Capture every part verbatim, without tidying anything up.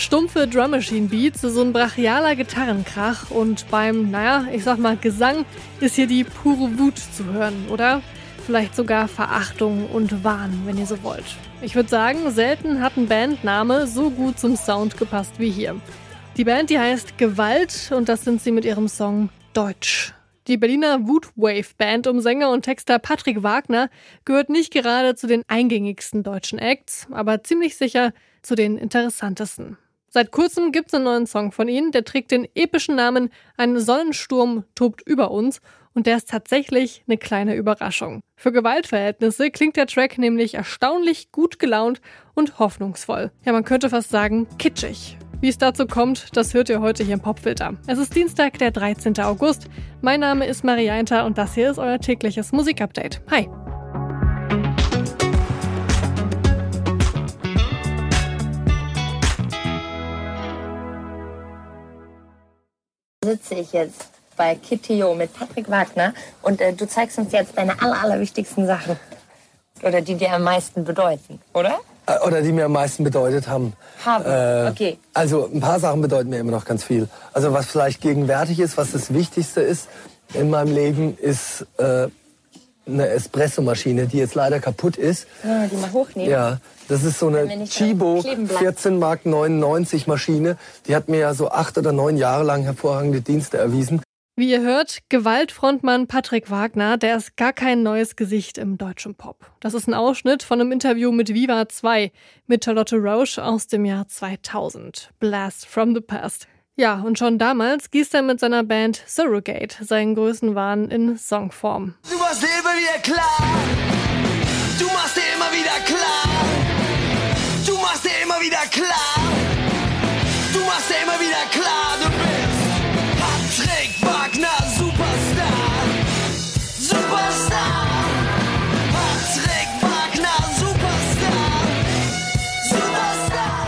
Stumpfe Drum Machine Beats, so ein brachialer Gitarrenkrach und beim, naja, ich sag mal Gesang ist hier die pure Wut zu hören, oder? Vielleicht sogar Verachtung und Wahn, wenn ihr so wollt. Ich würde sagen, selten hat ein Bandname so gut zum Sound gepasst wie hier. Die Band, die heißt Gewalt und das sind sie mit ihrem Song Deutsch. Die Berliner Wutwave-Band um Sänger und Texter Patrick Wagner gehört nicht gerade zu den eingängigsten deutschen Acts, aber ziemlich sicher zu den interessantesten. Seit kurzem gibt's einen neuen Song von ihnen, der trägt den epischen Namen Ein Sonnensturm tobt über uns und der ist tatsächlich eine kleine Überraschung. Für Gewaltverhältnisse klingt der Track nämlich erstaunlich gut gelaunt und hoffnungsvoll. Ja, man könnte fast sagen kitschig. Wie es dazu kommt, das hört ihr heute hier im Popfilter. Es ist Dienstag, der dreizehnten August. Mein Name ist Maria Einter und das hier ist euer tägliches Musikupdate. Hi! Sitze ich jetzt bei Kitty.io mit Patrick Wagner und äh, du zeigst uns jetzt deine aller, allerwichtigsten Sachen. Oder die dir am meisten bedeuten, oder? Oder die mir am meisten bedeutet haben. Haben, äh, okay. Also ein paar Sachen bedeuten mir immer noch ganz viel. Also was vielleicht gegenwärtig ist, was das Wichtigste ist in meinem Leben, ist äh, eine Espressomaschine, die jetzt leider kaputt ist. Ja, die mal hochnehmen. Ja, das ist so eine Chibo vierzehn Mark neunundneunzig Maschine. Die hat mir ja so acht oder neun Jahre lang hervorragende Dienste erwiesen. Wie ihr hört, Gewaltfrontmann Patrick Wagner, der ist gar kein neues Gesicht im deutschen Pop. Das ist ein Ausschnitt von einem Interview mit Viva zwei mit Charlotte Roche aus dem Jahr zweitausend. Blast from the Past. Ja, und schon damals gießt er mit seiner Band Surrogate seinen Größenwahn in Songform. Du machst dir immer wieder klar, du machst dir immer wieder klar, du machst dir immer wieder klar, du machst dir immer wieder klar, du bist Patrick Wagner, Superstar, Superstar, Patrick Wagner, Superstar, Superstar,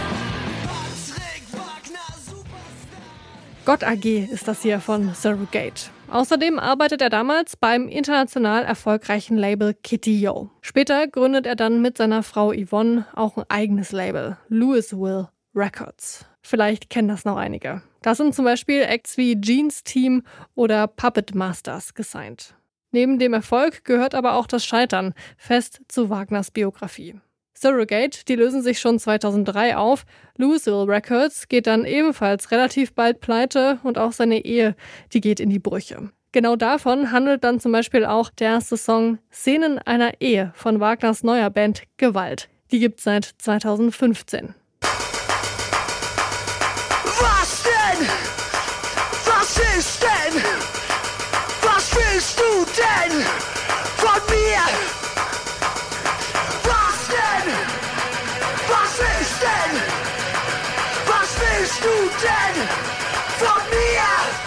Patrick Wagner, Superstar. Gott A G ist das hier von Surrogate. Außerdem arbeitet er damals beim international erfolgreichen Label Kitty.io. Später gründet er dann mit seiner Frau Yvonne auch ein eigenes Label, Louisville Records. Vielleicht kennen das noch einige. Da sind zum Beispiel Acts wie Jeans Team oder Puppet Masters gesigned. Neben dem Erfolg gehört aber auch das Scheitern fest zu Wagners Biografie. Surrogate, die lösen sich schon zweitausenddrei auf. Louisville Records geht dann ebenfalls relativ bald pleite und auch seine Ehe, die geht in die Brüche. Genau davon handelt dann zum Beispiel auch der erste Song Szenen einer Ehe von Wagners neuer Band Gewalt. Die gibt's seit zweitausendfünfzehn. Was denn? Was ist denn? Was willst du denn von mir? Was denn? Was ist denn? Was willst du denn von mir?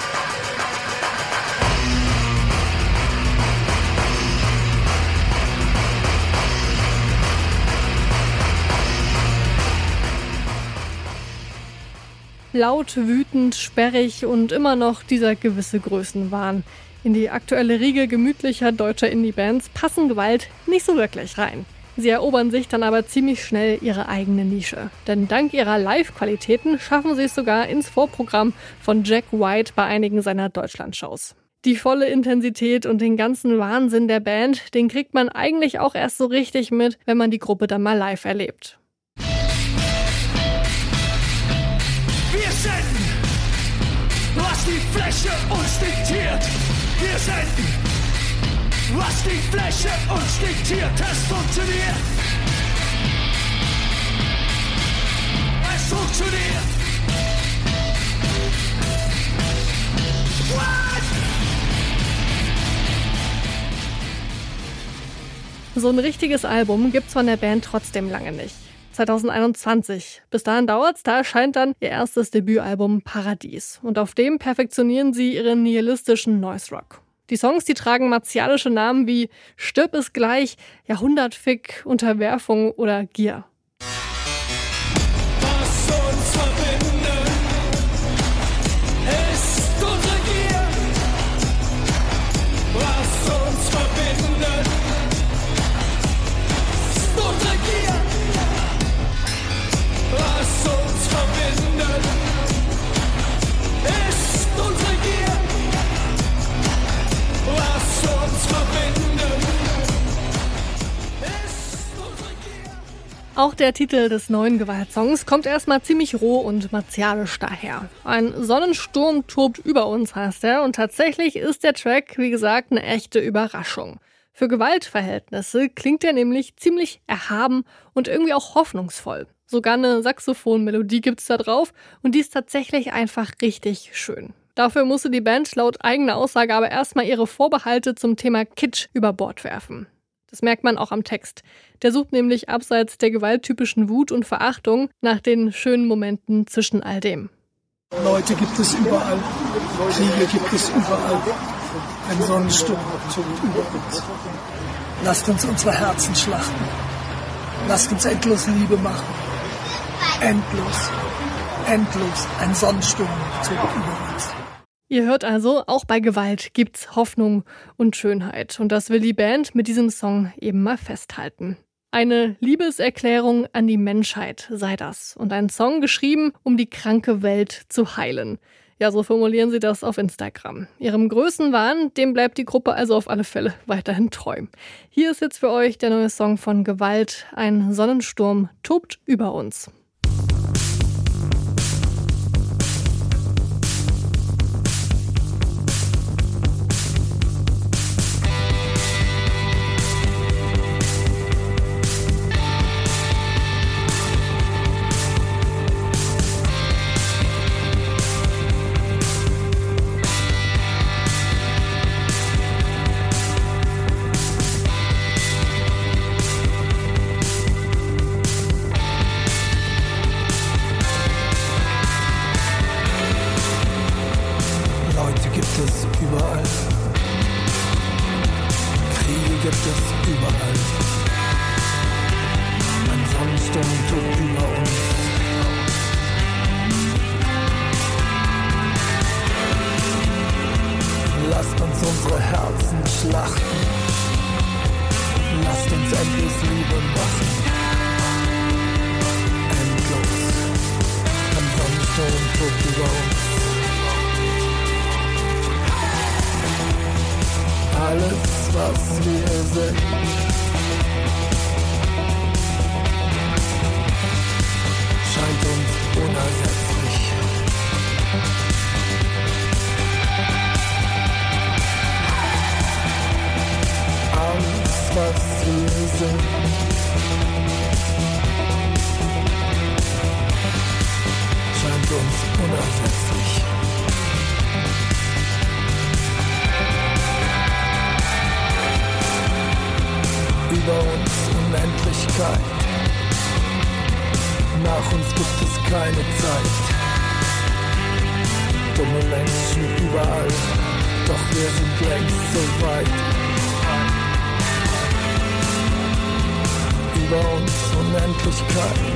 Laut, wütend, sperrig und immer noch dieser gewisse Größenwahn. In die aktuelle Riege gemütlicher deutscher Indie-Bands passen Gewalt nicht so wirklich rein. Sie erobern sich dann aber ziemlich schnell ihre eigene Nische. Denn dank ihrer Live-Qualitäten schaffen sie es sogar ins Vorprogramm von Jack White bei einigen seiner Deutschland-Shows. Die volle Intensität und den ganzen Wahnsinn der Band, den kriegt man eigentlich auch erst so richtig mit, wenn man die Gruppe dann mal live erlebt. Wir senden, was die Fläche uns diktiert. Wir senden, was die Fläche uns diktiert. Es funktioniert. Es funktioniert. What? So ein richtiges Album gibt's von der Band trotzdem lange nicht. zweitausendeinundzwanzig. Bis dahin dauert's, da erscheint dann ihr erstes Debütalbum Paradies. Und auf dem perfektionieren sie ihren nihilistischen Noise Rock. Die Songs, die tragen martialische Namen wie Stirb ist gleich, Jahrhundertfick, Unterwerfung oder Gier. Was uns verbindet, ist unsere Gier. Was uns verbindet, ist unsere Gier. Was uns verbindet. Auch der Titel des neuen Gewalt-Songs kommt erstmal ziemlich roh und martialisch daher. Ein Sonnensturm tobt über uns, heißt er. Und tatsächlich ist der Track, wie gesagt, eine echte Überraschung. Für Gewaltverhältnisse klingt er nämlich ziemlich erhaben und irgendwie auch hoffnungsvoll. Sogar eine Saxophonmelodie gibt's da drauf und die ist tatsächlich einfach richtig schön. Dafür musste die Band laut eigener Aussage aber erstmal ihre Vorbehalte zum Thema Kitsch über Bord werfen. Das merkt man auch am Text. Der sucht nämlich abseits der gewalttypischen Wut und Verachtung nach den schönen Momenten zwischen all dem. Leute gibt es überall, Kriege gibt es überall. Ein Sonnensturm tobt über uns. Lasst uns unsere Herzen schlachten. Lasst uns endlos Liebe machen. Endlos, endlos. Ein Sonnensturm tobt über uns. Ihr hört also, auch bei Gewalt gibt's Hoffnung und Schönheit. Und das will die Band mit diesem Song eben mal festhalten. Eine Liebeserklärung an die Menschheit sei das. Und ein Song geschrieben, um die kranke Welt zu heilen. Ja, so formulieren sie das auf Instagram. Ihrem Größenwahn, dem bleibt die Gruppe also auf alle Fälle weiterhin treu. Hier ist jetzt für euch der neue Song von Gewalt. Ein Sonnensturm tobt über uns. Gibt es überall. Kriege gibt es überall. Ein Sonnensturm tobt über uns. Lasst uns unsere Herzen schlachten. Lasst uns endlos Liebe machen. Endlos. Ein Sonnensturm tobt über uns. Alles, was wir sind, scheint uns unersetzlich. Alles, was wir sind, scheint uns unersetzlich. Über uns Unendlichkeit. Nach uns gibt es keine Zeit. Dumme Menschen überall, doch wir sind längst so weit. Über uns Unendlichkeit.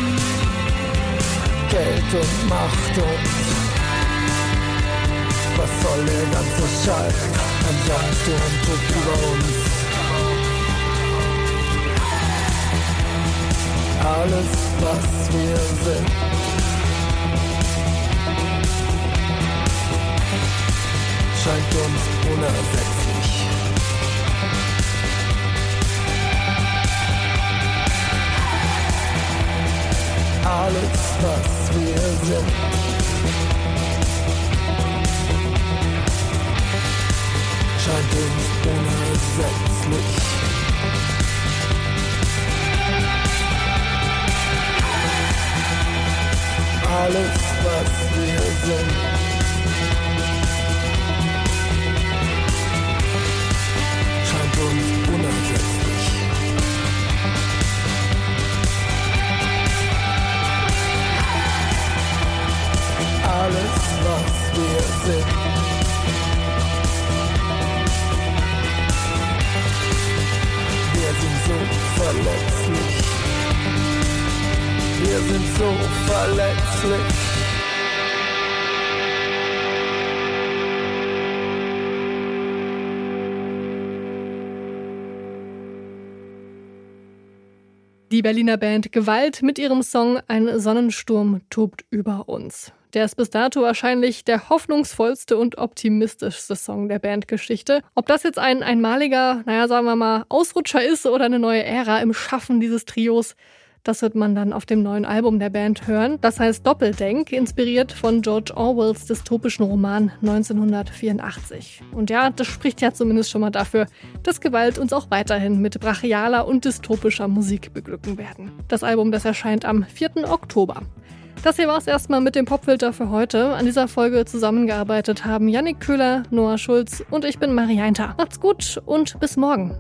Geld und Macht und was soll der ganze Scheiß? Ein Sonnensturm tobt über uns. Alles, was wir sind, scheint uns unersetzlich. Alles, was wir sind, scheint uns unersetzlich. Alles, was wir sind, scheint uns unersetzlich. Alles, was wir sind, wir sind so verletzlich. Wir sind so verletzlich. Die Berliner Band Gewalt mit ihrem Song Ein Sonnensturm tobt über uns. Der ist bis dato wahrscheinlich der hoffnungsvollste und optimistischste Song der Bandgeschichte. Ob das jetzt ein einmaliger, naja, sagen wir mal, Ausrutscher ist oder eine neue Ära im Schaffen dieses Trios, Das wird man dann auf dem neuen Album der Band hören. Das heißt Doppeldenk, inspiriert von George Orwells dystopischen Roman neunzehnhundertvierundachtzig. Und ja, das spricht ja zumindest schon mal dafür, dass Gewalt uns auch weiterhin mit brachialer und dystopischer Musik beglücken werden. Das Album, das erscheint am vierten Oktober. Das hier war es erstmal mit dem Popfilter für heute. An dieser Folge zusammengearbeitet haben Yannick Köhler, Noah Schulz und ich bin Marie Heinter. Macht's gut und bis morgen.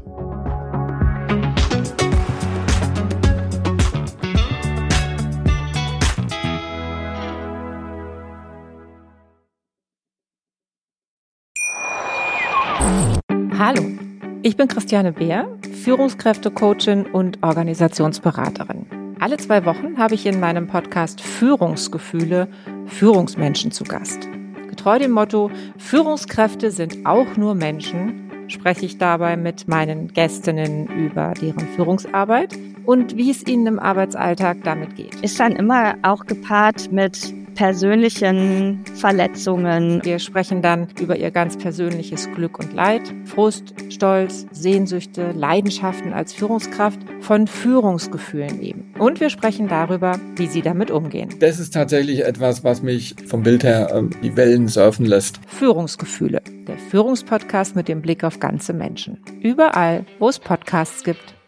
Hallo, ich bin Christiane Beer, Führungskräftecoachin und Organisationsberaterin. Alle zwei Wochen habe ich in meinem Podcast Führungsgefühle Führungsmenschen zu Gast. Getreu dem Motto, Führungskräfte sind auch nur Menschen, spreche ich dabei mit meinen Gästinnen über deren Führungsarbeit und wie es ihnen im Arbeitsalltag damit geht. Ist dann immer auch gepaart mit persönlichen Verletzungen. Wir sprechen dann über ihr ganz persönliches Glück und Leid, Frust, Stolz, Sehnsüchte, Leidenschaften als Führungskraft, von Führungsgefühlen eben. Und wir sprechen darüber, wie sie damit umgehen. Das ist tatsächlich etwas, was mich vom Bild her äh, die Wellen surfen lässt. Führungsgefühle, der Führungspodcast mit dem Blick auf ganze Menschen. Überall, wo es Podcasts gibt.